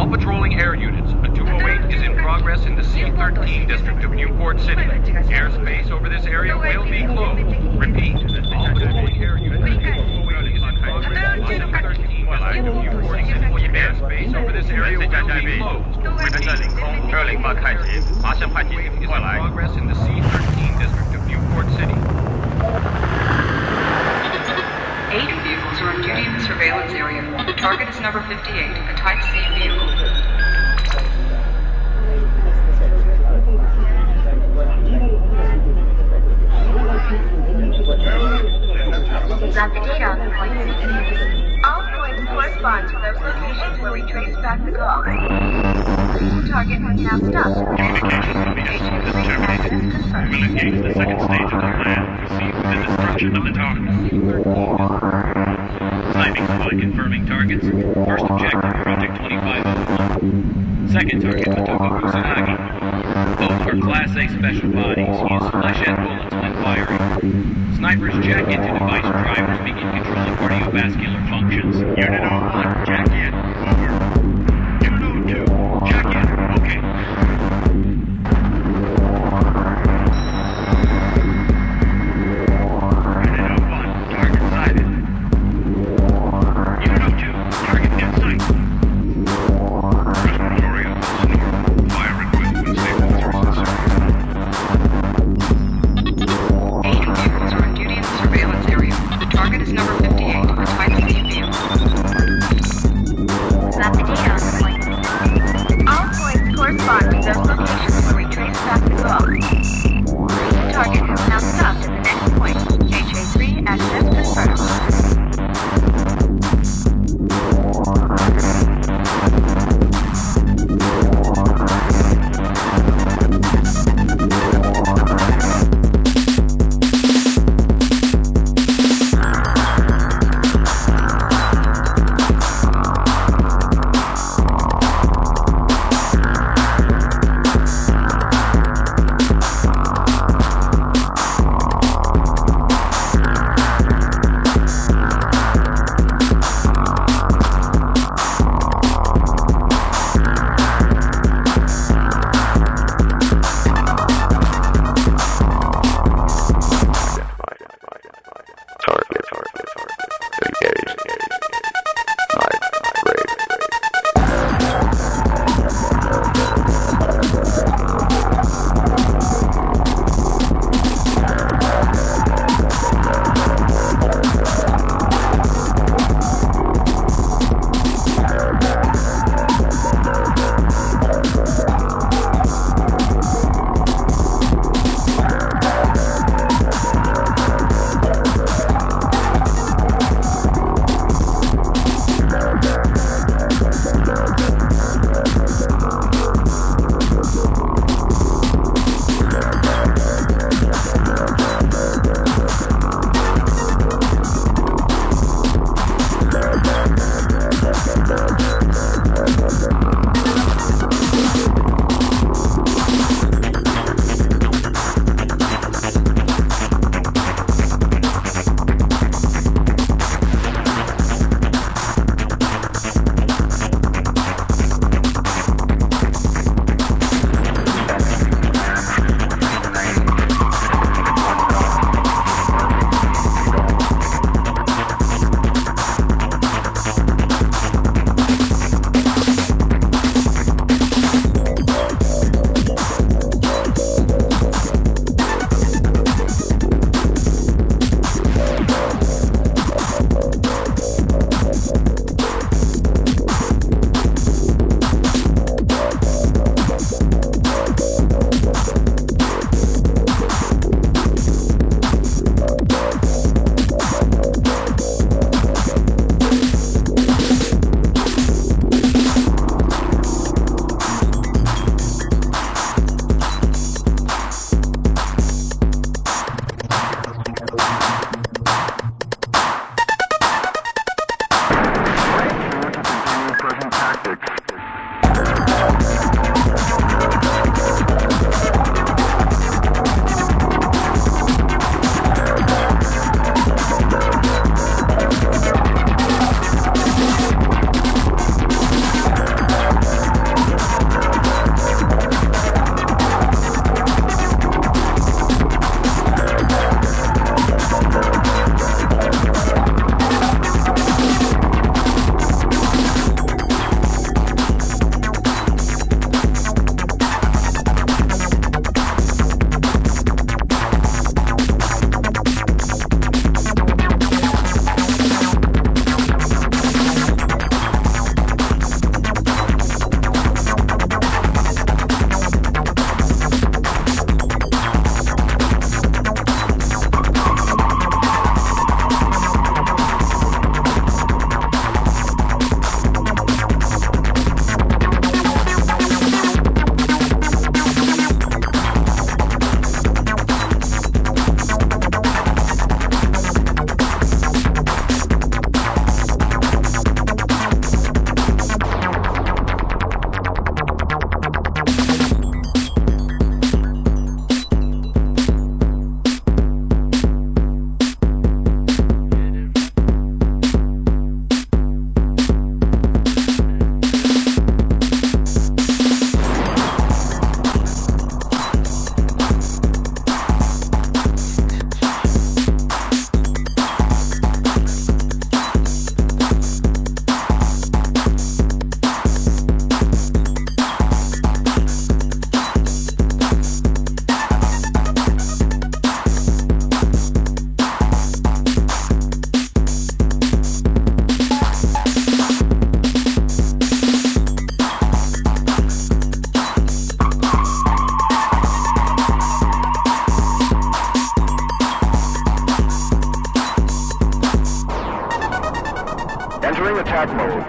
All patrolling air units, a 208 is in progress in the C-13 district of Newport City. Airspace over this area will be closed. Repeat, all patrolling air units, a 208 is in progress in the C-13 district of Newport City. Airspace over this area will be closed. Repeat, is in progress in the C-13 district of Newport City. 8 vehicles are on duty in the surveillance area. The target is number 58, a Type C vehicle. Got the data on the points. All points correspond to those locations where we traced back the call. The target has now stopped. Communications confirmed. We'll engage the second stage of the plan. Proceed with the destruction of the target. Sightings by confirming targets. First objective, Project 2501. Second target, Otoko Kusanagi. Both are Class A special bodies. Use flechette bullets when firing. Snipers jack into device drivers begin controlling cardiovascular functions. Unit 01, jack in. Over. Unit 02, jack in. Okay. Unit 01, target sighted. Unit 02, target in sight. Respiratory on normal. Fire equipment stable sources. 8 vehicles are on duty in the surveillance area. The target is number Entering attack mode.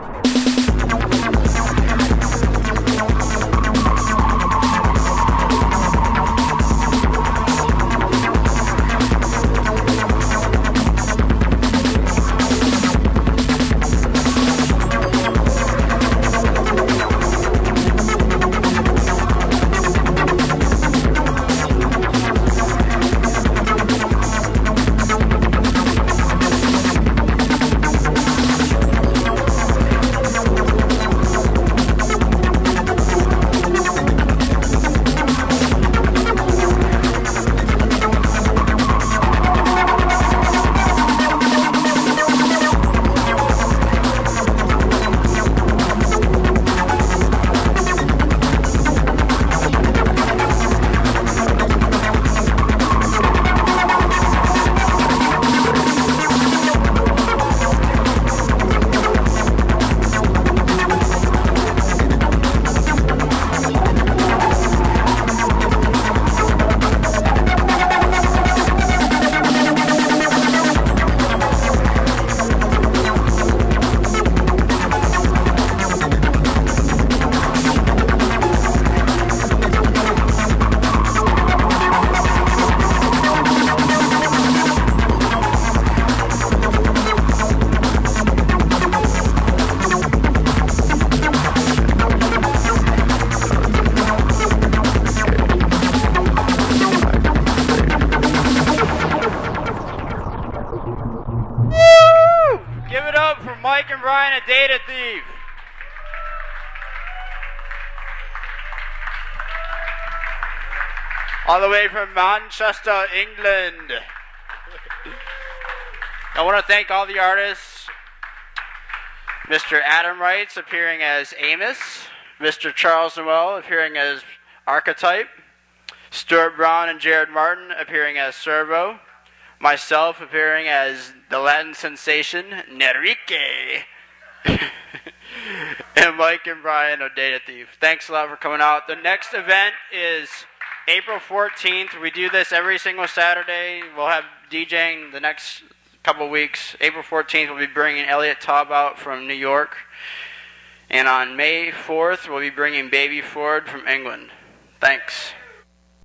Mike and Brian, a Data Thief. All the way from Manchester, England. I want to thank all the artists. Mr. Adam Wrights appearing as Amos. Mr. Charles Noel appearing as Archetype. Stuart Brown and Jared Martin appearing as Servo. Myself appearing as the Latin sensation, Nerike. And Mike and Brian of Data Thief. Thanks a lot for coming out. The next event is April 14th. We do this every single Saturday. We'll have DJing the next couple weeks. April 14th, we'll be bringing Elliot Taub out from New York. And on May 4th, we'll be bringing Baby Ford from England. Thanks.